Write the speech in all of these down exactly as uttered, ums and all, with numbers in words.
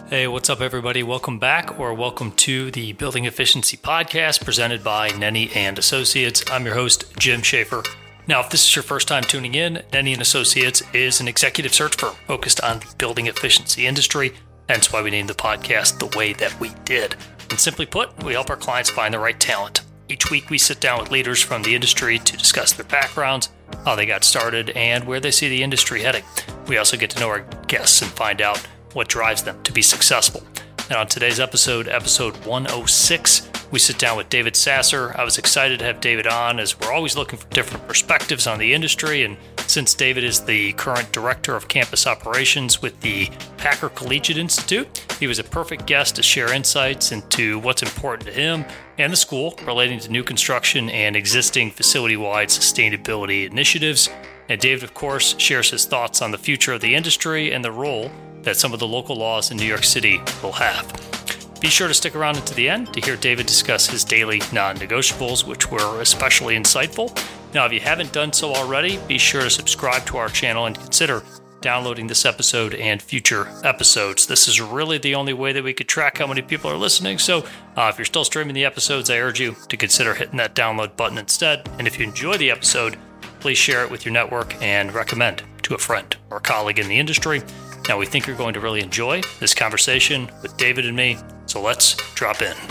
Hey, what's up, everybody? Welcome back, or welcome to the Building Efficiency Podcast presented by Nenny and Associates. I'm your host, Jim Schaefer. Now, if this is your first time tuning in, Nenny and Associates is an executive search firm focused on the building efficiency industry, hence why we named the podcast the way that we did. And simply put, we help our clients find the right talent. Each week, we sit down with leaders from the industry to discuss their backgrounds, how they got started, and where they see the industry heading. We also get to know our guests and find out what drives them to be successful. And on today's episode, episode one oh six, we sit down with David Sasser. I was excited to have David on, as we're always looking for different perspectives on the industry. And since David is the current director of campus operations with the Packer Collegiate Institute, he was a perfect guest to share insights into what's important to him and the school relating to new construction and existing facility-wide sustainability initiatives. And David, of course, shares his thoughts on the future of the industry and the role that some of the local laws in New York City will have. Be sure to stick around until the end to hear David discuss his daily non-negotiables, which were especially insightful. Now, if you haven't done so already, be sure to subscribe to our channel and consider downloading this episode and future episodes. This is really the only way that we could track how many people are listening. So uh, if you're still streaming the episodes, I urge you to consider hitting that download button instead. And if you enjoy the episode, please share it with your network and recommend to a friend or a colleague in the industry. Now, we think you're going to really enjoy this conversation with David and me, so let's drop in.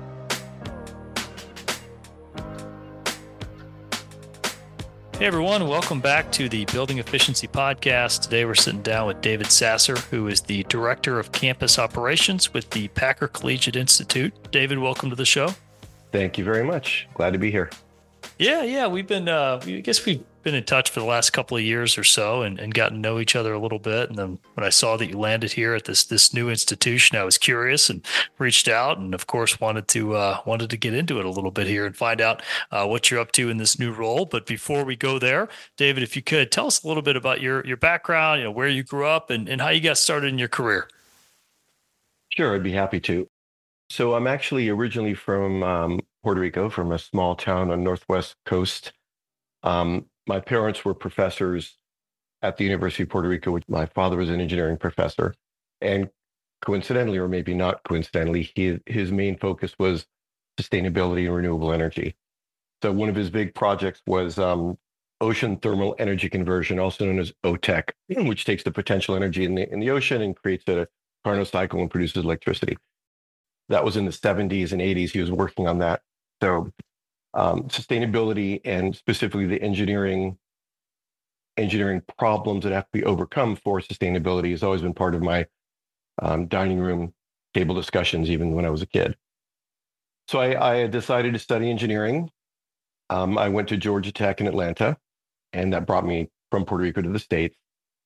Hey, everyone. Welcome back to the Building Efficiency Podcast. Today, we're sitting down with David Sasser, who is the Director of Campus Operations with the Packer Collegiate Institute. David, welcome to the show. Thank you very much. Glad to be here. Yeah, yeah. We've been, uh, I guess we've been in touch for the last couple of years or so and, and gotten to know each other a little bit. And then when I saw that you landed here at this this new institution, I was curious and reached out and, of course, wanted to uh, wanted to get into it a little bit here and find out uh, what you're up to in this new role. But before we go there, David, if you could, tell us a little bit about your your background, you know, where you grew up and, and how you got started in your career. Sure, I'd be happy to. So I'm actually originally from um, Puerto Rico, from a small town on the northwest coast. Um, my parents were professors at the University of Puerto Rico. My father was an engineering professor, and coincidentally, or maybe not coincidentally, he, his main focus was sustainability and renewable energy. So one of his big projects was um, ocean thermal energy conversion, also known as O T E C, which takes the potential energy in the in the ocean and creates a Carnot cycle and produces electricity. That was in the seventies and eighties. He was working on that. So um, sustainability and specifically the engineering engineering problems that have to be overcome for sustainability has always been part of my um, dining room table discussions, even when I was a kid. So I, I decided to study engineering. Um, I went to Georgia Tech in Atlanta, and that brought me from Puerto Rico to the States.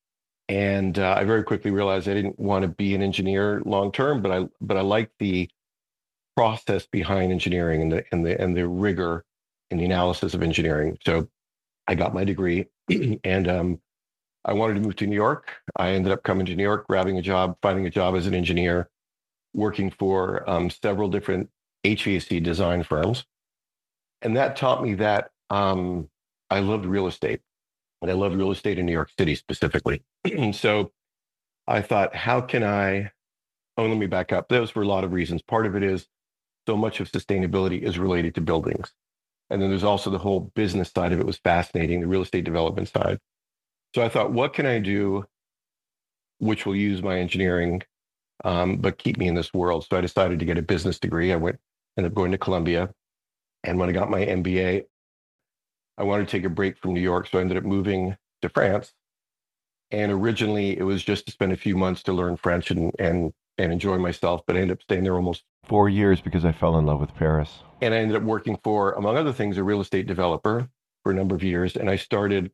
And uh, I very quickly realized I didn't want to be an engineer long term, but I but I liked the process behind engineering and the and the and the rigor in the analysis of engineering. So I got my degree, and um, I wanted to move to New York. I ended up coming to New York, grabbing a job, finding a job as an engineer, working for um, several different H V A C design firms, and that taught me that um, I loved real estate. And I love real estate in New York City specifically. So I thought, how can I, oh, let me back up. Those were a lot of reasons. Part of it is so much of sustainability is related to buildings. And then there's also the whole business side of it was fascinating, the real estate development side. So I thought, what can I do which will use my engineering, um, but keep me in this world? So I decided to get a business degree. I went, ended up going to Columbia. And when I got my M B A, I wanted to take a break from New York, so I ended up moving to France. And originally, it was just to spend a few months to learn French and and and enjoy myself. But I ended up staying there almost four years because I fell in love with Paris. And I ended up working for, among other things, a real estate developer for a number of years. And I started.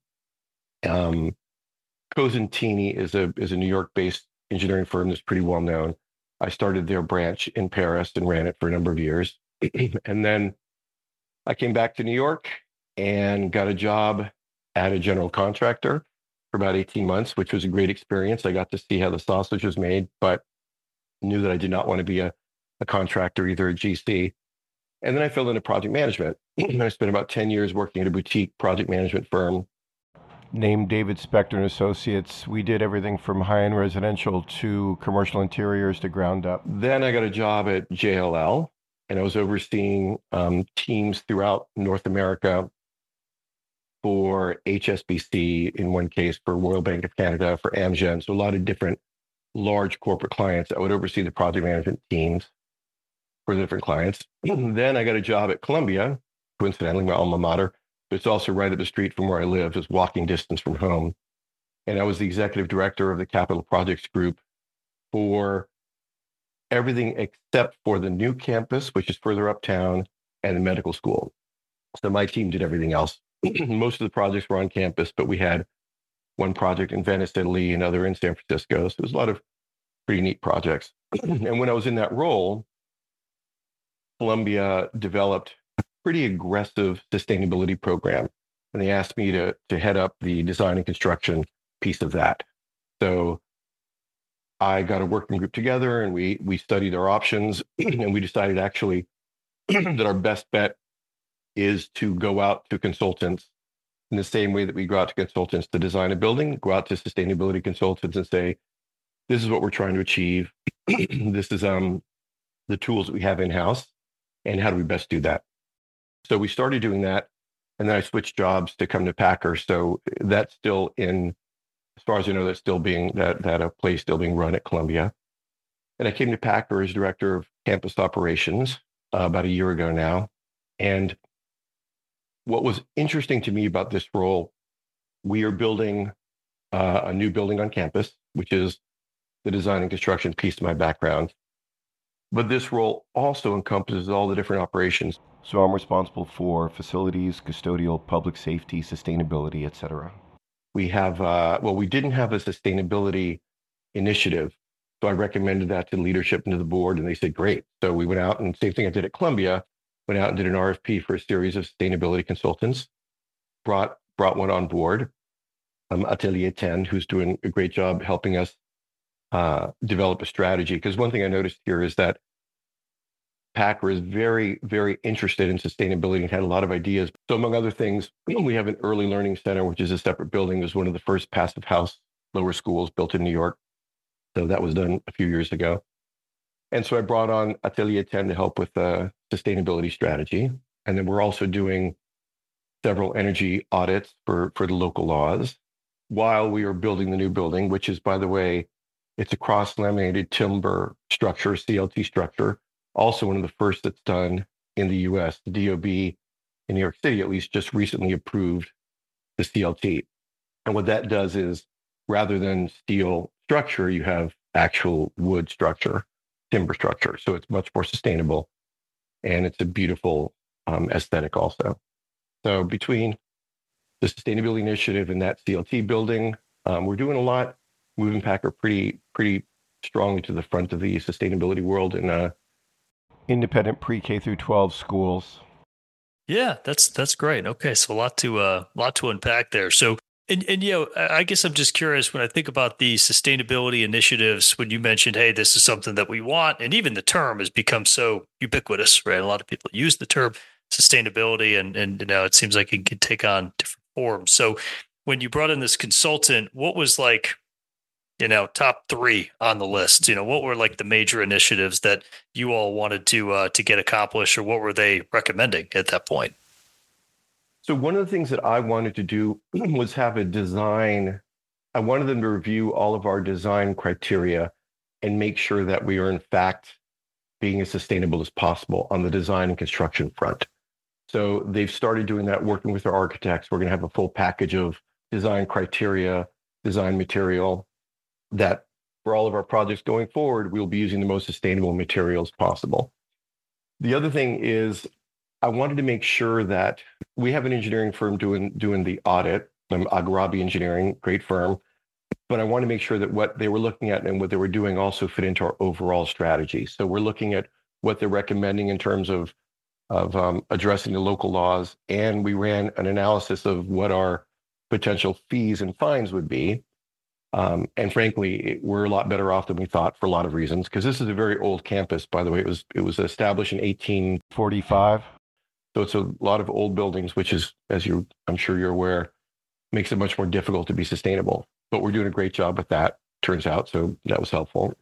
Um, Cosentini is a is a New York-based engineering firm that's pretty well known. I started their branch in Paris and ran it for a number of years, and then I came back to New York and got a job at a general contractor for about eighteen months, which was a great experience. I got to see how the sausage was made, but knew that I did not want to be a, a contractor, either a G C. And then I fell into project management. I spent about ten years working at a boutique project management firm named David Spector and Associates. We did everything from high-end residential to commercial interiors to ground up. Then I got a job at J L L, and I was overseeing um, teams throughout North America for H S B C, in one case for Royal Bank of Canada, for Amgen. So a lot of different large corporate clients. I would oversee the project management teams for the different clients. Then I got a job at Columbia, coincidentally, my alma mater. But it's also right up the street from where I live, just walking distance from home. And I was the executive director of the Capital Projects Group for everything except for the new campus, which is further uptown, and the medical school. So my team did everything else. Most of the projects were on campus, but we had one project in Venice, Italy, another in San Francisco. So it was a lot of pretty neat projects. And when I was in that role, Columbia developed pretty aggressive sustainability program. And they asked me to, to head up the design and construction piece of that. So I got a working group together and we we studied our options and we decided actually that our best bet is to go out to consultants in the same way that we go out to consultants to design a building, go out to sustainability consultants and say, this is what we're trying to achieve. This is um the tools that we have in-house and how do we best do that? So we started doing that, and then I switched jobs to come to Packer. So that's still in, as far as I know, that's still being, that that a place still being run at Columbia. And I came to Packer as director of campus operations uh, about a year ago now. And what was interesting to me about this role, we are building uh, a new building on campus, which is the design and construction piece of my background. But this role also encompasses all the different operations. So I'm responsible for facilities, custodial, public safety, sustainability, et cetera. We have, uh, well, we didn't have a sustainability initiative. So I recommended that to leadership and to the board, and they said, great. So we went out and same thing I did at Columbia, went out and did an R F P for a series of sustainability consultants, brought brought one on board, um, Atelier ten, who's doing a great job helping us uh, develop a strategy. Because one thing I noticed here is that Packer is very, very interested in sustainability and had a lot of ideas. So among other things, we have an early learning center, which is a separate building. It was one of the first passive house lower schools built in New York. So that was done a few years ago. And so I brought on Atelier ten to help with the sustainability strategy. And then we're also doing several energy audits for, for the local laws while we are building the new building, which is, by the way, it's a cross-laminated timber structure, C L T structure. Also one of the first that's done in the U S. The D O B in New York City, at least, just recently approved the C L T. And what that does is, rather than steel structure, you have actual wood structure, timber structure. So it's much more sustainable. And it's a beautiful um, aesthetic also. So between the sustainability initiative and that C L T building, um, we're doing a lot, moving Packer pretty, pretty strongly to the front of the sustainability world and uh, independent pre-K through twelve schools. Yeah, that's that's great. Okay, so a lot to uh, lot to unpack there. So, and and you know, I guess I'm just curious when I think about the sustainability initiatives. When you mentioned, hey, this is something that we want, and even the term has become so ubiquitous, right? A lot of people use the term sustainability, and and you know, it seems like it can take on different forms. So, when you brought in this consultant, what was like, you know, top three on the list? You know, what were like the major initiatives that you all wanted to uh, to get accomplished, or what were they recommending at that point? So one of the things that I wanted to do was have a design. I wanted them to review all of our design criteria and make sure that we are in fact being as sustainable as possible on the design and construction front. So they've started doing that, working with their architects. We're going to have a full package of design criteria, design material, that for all of our projects going forward, we'll be using the most sustainable materials possible. The other thing is I wanted to make sure that we have an engineering firm doing, doing the audit, um, Aghrabi Engineering, great firm, but I want to make sure that what they were looking at and what they were doing also fit into our overall strategy. So we're looking at what they're recommending in terms of, of um, addressing the local laws, and we ran an analysis of what our potential fees and fines would be. Um, and frankly, it, we're a lot better off than we thought for a lot of reasons, because this is a very old campus, by the way. It was it was established in eighteen forty-five. So it's a lot of old buildings, which is, as you, I'm sure you're aware, makes it much more difficult to be sustainable. But we're doing a great job with that, turns out. So that was helpful.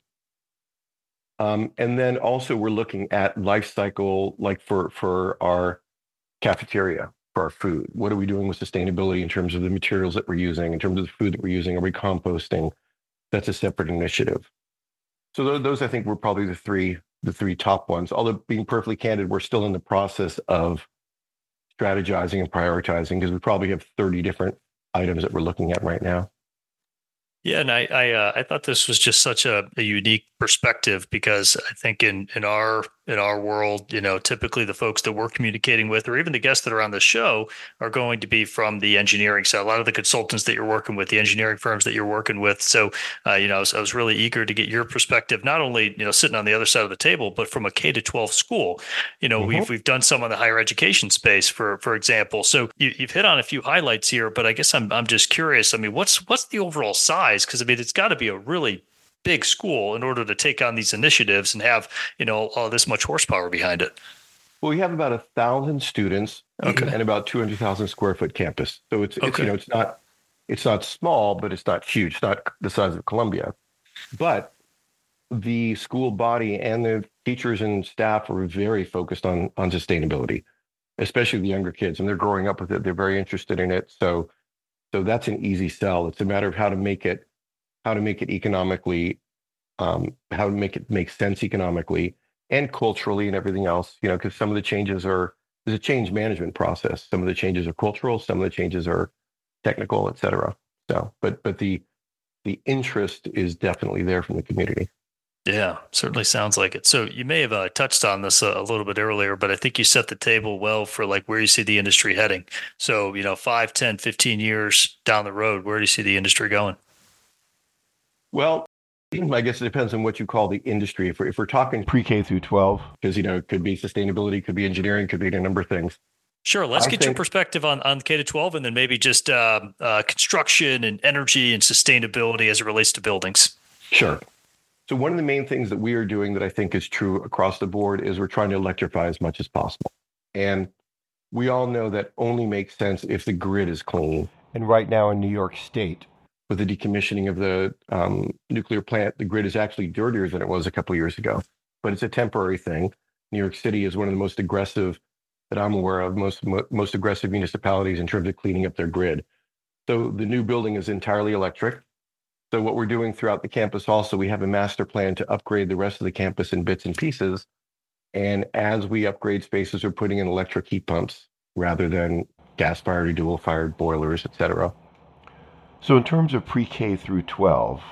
Um, and then also we're looking at life cycle, like for, for our cafeteria, for our food. What are we doing with sustainability in terms of the materials that we're using, in terms of the food that we're using? Are we composting? That's a separate initiative. So those, those I think were probably the three, the three top ones. Although being perfectly candid, we're still in the process of strategizing and prioritizing because we probably have thirty different items that we're looking at right now. Yeah, and I I, uh, I thought this was just such a, a unique perspective because I think in in our in our world, you know, typically the folks that we're communicating with, or even the guests that are on the show, are going to be from the engineering side. A lot of the consultants that you're working with, the engineering firms that you're working with. So, uh, you know, I was, I was really eager to get your perspective, not only you know sitting on the other side of the table, but from a K to twelve school. You know, mm-hmm. we've we've done some on the higher education space, for for example. So you, you've hit on a few highlights here, but I guess I'm I'm just curious. I mean, what's what's the overall size? Because I mean, it's got to be a really big school in order to take on these initiatives and have, you know, all this much horsepower behind it. Well, we have about a thousand students okay. and about two hundred thousand square foot campus. So it's, okay. it's, you know, it's not, it's not small, but it's not huge. It's not the size of Columbia, but the school body and the teachers and staff are very focused on, on sustainability, especially the younger kids, and they're growing up with it. They're very interested in it. So, so that's an easy sell. It's a matter of how to make it how to make it economically, um, how to make it make sense economically and culturally and everything else, you know, because some of the changes are, there's a change management process. Some of the changes are cultural, some of the changes are technical, et cetera. So, but, but the, the interest is definitely there from the community. Yeah, certainly sounds like it. So you may have uh, touched on this a, a little bit earlier, but I think you set the table well for like where you see the industry heading. So, you know, five, ten, fifteen years down the road, where do you see the industry going? Well, I guess it depends on what you call the industry. If we're, if we're talking pre-K through twelve, because, you know, it could be sustainability, could be engineering, could be a number of things. Sure. Let's I get think, your perspective on, on K to twelve and then maybe just uh, uh, construction and energy and sustainability as it relates to buildings. Sure. So one of the main things that we are doing that I think is true across the board is we're trying to electrify as much as possible. And we all know that only makes sense if the grid is clean. And right now in New York State, with the decommissioning of the um, nuclear plant, the grid is actually dirtier than it was a couple of years ago, but it's a temporary thing. New York City is one of the most aggressive that I'm aware of, most most aggressive municipalities in terms of cleaning up their grid. So the new building is entirely electric. So what we're doing throughout the campus also, we have a master plan to upgrade the rest of the campus in bits and pieces. And as we upgrade spaces, we're putting in electric heat pumps rather than gas-fired or dual-fired boilers, et cetera. So in terms of pre-K through twelve,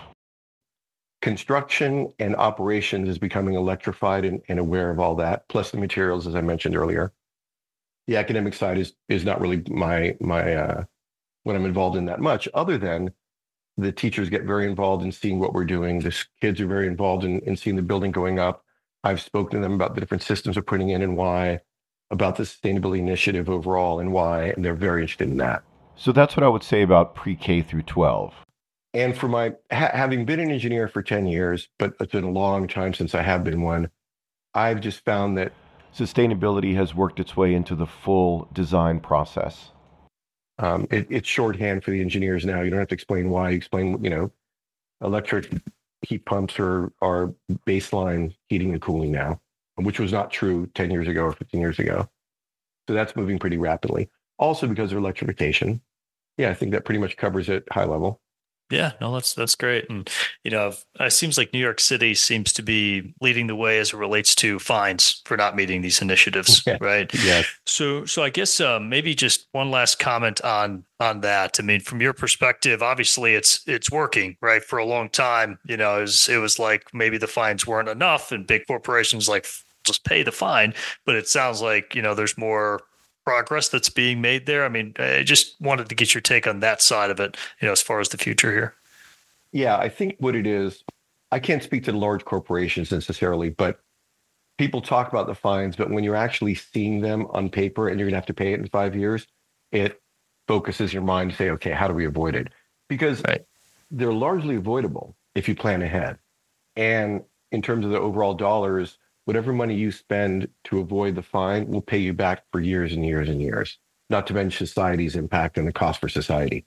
construction and operations is becoming electrified and, and aware of all that, plus the materials, as I mentioned earlier. The academic side is is not really my my uh, what I'm involved in that much, other than the teachers get very involved in seeing what we're doing. The kids are very involved in, in seeing the building going up. I've spoken to them about the different systems we're putting in and why, about the sustainability initiative overall and why, and they're very interested in that. So that's what I would say about pre-K through twelve. And for my, ha- having been an engineer for ten years, but it's been a long time since I have been one, I've just found that sustainability has worked its way into the full design process. Um, it, it's shorthand for the engineers now. You don't have to explain why. You explain, you know, electric heat pumps are, are baseline heating and cooling now, which was not true ten years ago or fifteen years ago. So that's moving pretty rapidly. Also because of electrification. Yeah, I think that pretty much covers it high level. Yeah, no, that's that's great. And, you know, it seems like New York City seems to be leading the way as it relates to fines for not meeting these initiatives, yeah. right? Yeah. So so I guess um, maybe just one last comment on on that. I mean, from your perspective, obviously it's it's working, right? For a long time, you know, it was, it was like maybe the fines weren't enough and big corporations like just pay the fine. But it sounds like, you know, there's more progress that's being made there. I mean, I just wanted to get your take on that side of it, you know, as far as the future here. Yeah, I think what it is, I can't speak to the large corporations necessarily, but people talk about the fines, but when you're actually seeing them on paper and you're going to have to pay it in five years, it focuses your mind to say, okay, how do we avoid it? Because right. they're largely avoidable if you plan ahead. And in terms of the overall dollars, whatever money you spend to avoid the fine will pay you back for years and years and years, not to mention society's impact and the cost for society.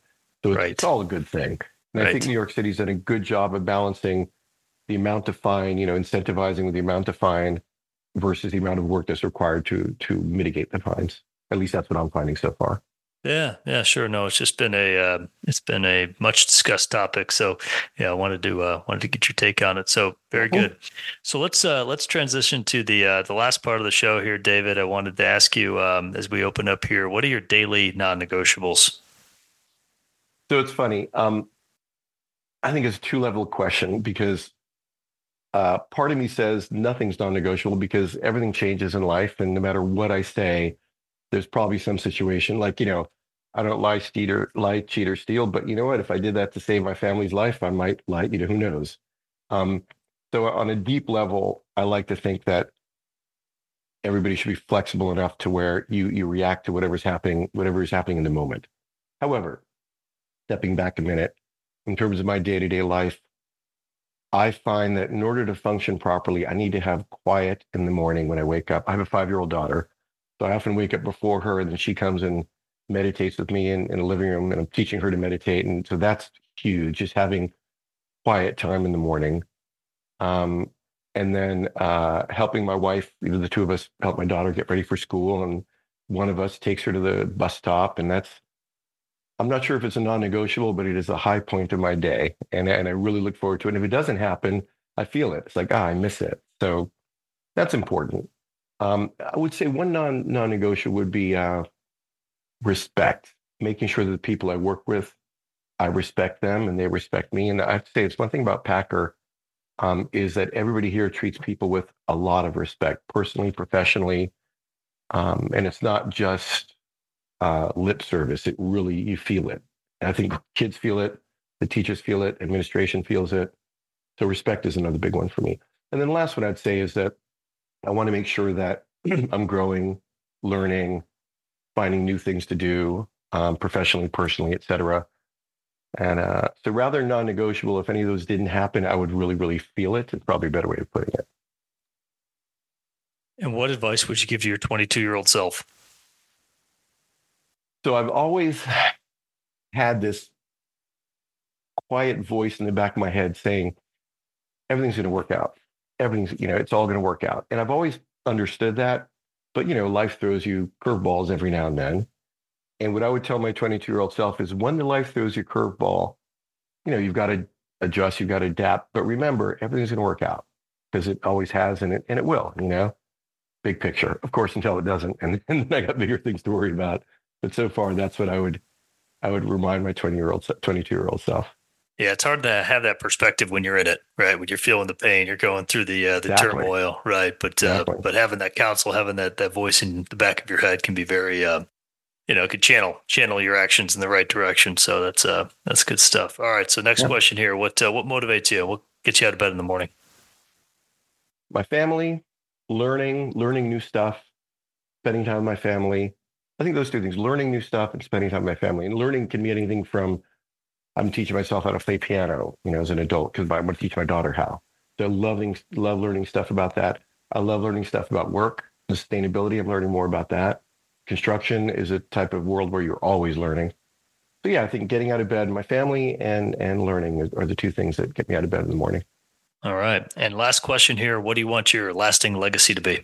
So it's, Right. it's all a good thing. And Right. I think New York City's done a good job of balancing the amount of fine, you know, incentivizing with the amount of fine versus the amount of work that's required to to mitigate the fines. At least that's what I'm finding so far. Yeah, yeah, sure. No, it's just been a uh, it's been a much discussed topic. So yeah, I wanted to uh, wanted to get your take on it. So very Cool. good. So let's uh, let's transition to the uh, the last part of the show here, David. I wanted to ask you um, as we open up here, what are your daily non-negotiables? So it's funny. Um, I think it's a two-level question because uh, part of me says nothing's non-negotiable because everything changes in life, and no matter what I say, there's probably some situation like, you know, I don't lie, cheat, or lie, cheat, or steal, but you know what? If I did that to save my family's life, I might lie. You know, who knows? Um, so on a deep level, I like to think that everybody should be flexible enough to where you you react to whatever's happening, whatever is happening in the moment. However, stepping back a minute, in terms of my day-to-day life, I find that in order to function properly, I need to have quiet in the morning when I wake up. I have a five-year-old daughter, so I often wake up before her, and then she comes and meditates with me in, in the living room, and I'm teaching her to meditate. And so that's huge, just having quiet time in the morning. Um, and then uh, helping my wife, either the two of us help my daughter get ready for school, and one of us takes her to the bus stop. And that's, I'm not sure if it's a non-negotiable, but it is a high point of my day. And, and I really look forward to it. And if it doesn't happen, I feel it. It's like, ah, I miss it. So that's important. Um, I would say one non, non-negotiable would be uh, respect, making sure that the people I work with, I respect them and they respect me. And I have to say, it's one thing about Packer um, is that everybody here treats people with a lot of respect, personally, professionally. Um, and it's not just uh, lip service. It really, you feel it. And I think kids feel it, the teachers feel it, administration feels it. So respect is another big one for me. And then the last one I'd say is that I want to make sure that I'm growing, learning, finding new things to do um, professionally, personally, et cetera. And uh, so rather non-negotiable, if any of those didn't happen, I would really, really feel it. It's probably a better way of putting it. And what advice would you give to your twenty-two-year-old self? So I've always had this quiet voice in the back of my head saying, everything's going to work out. Everything's, you know, it's all going to work out. And I've always understood that. But, you know, life throws you curveballs every now and then. And what I would tell my twenty-two-year-old self is when the life throws you a curveball, you know, you've got to adjust, you've got to adapt. But remember, everything's going to work out because it always has and it, and it will, you know, big picture, of course, until it doesn't. And, and then I got bigger things to worry about. But so far, that's what I would I would remind my twenty-year-old, twenty-two-year-old self. Yeah, it's hard to have that perspective when you're in it, right? When you're feeling the pain, you're going through the uh, the Exactly. turmoil, right? But Exactly. uh, but having that counsel, having that that voice in the back of your head can be very, uh, you know, it could channel channel your actions in the right direction. So that's uh that's good stuff. All right, so next Yeah. question here: what uh, what motivates you? What gets you out of bed in the morning? My family, learning, learning new stuff, spending time with my family. I think those two things, learning new stuff and spending time with my family. And learning can be anything from I'm teaching myself how to play piano, you know, as an adult, because I'm going to teach my daughter how. So loving, love learning stuff about that. I love learning stuff about work, sustainability. I'm learning more about that. Construction is a type of world where you're always learning. So yeah, I think getting out of bed, my family and and learning are the two things that get me out of bed in the morning. All right, and last question here: what do you want your lasting legacy to be?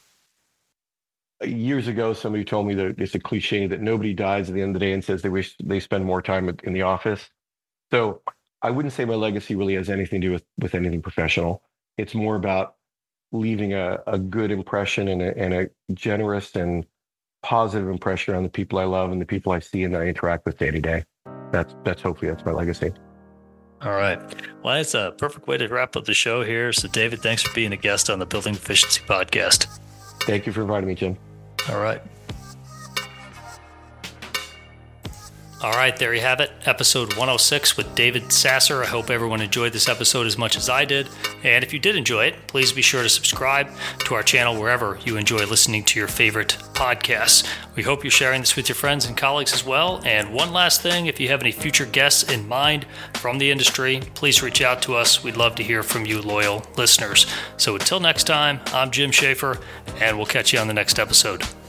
Years ago, somebody told me that it's a cliche that nobody dies at the end of the day and says they wish they spend more time in the office. So I wouldn't say my legacy really has anything to do with, with anything professional. It's more about leaving a, a good impression and a, and a generous and positive impression on the people I love and the people I see and that I interact with day to day. That's that's hopefully that's my legacy. All right. Well, that's a perfect way to wrap up the show here. So, David, thanks for being a guest on the Building Efficiency Podcast. Thank you for inviting me, Jim. All right. All right, there you have it, episode one oh six with David Sasser. I hope everyone enjoyed this episode as much as I did. And if you did enjoy it, please be sure to subscribe to our channel wherever you enjoy listening to your favorite podcasts. We hope you're sharing this with your friends and colleagues as well. And one last thing, if you have any future guests in mind from the industry, please reach out to us. We'd love to hear from you, loyal listeners. So until next time, I'm Jim Schaefer, and we'll catch you on the next episode.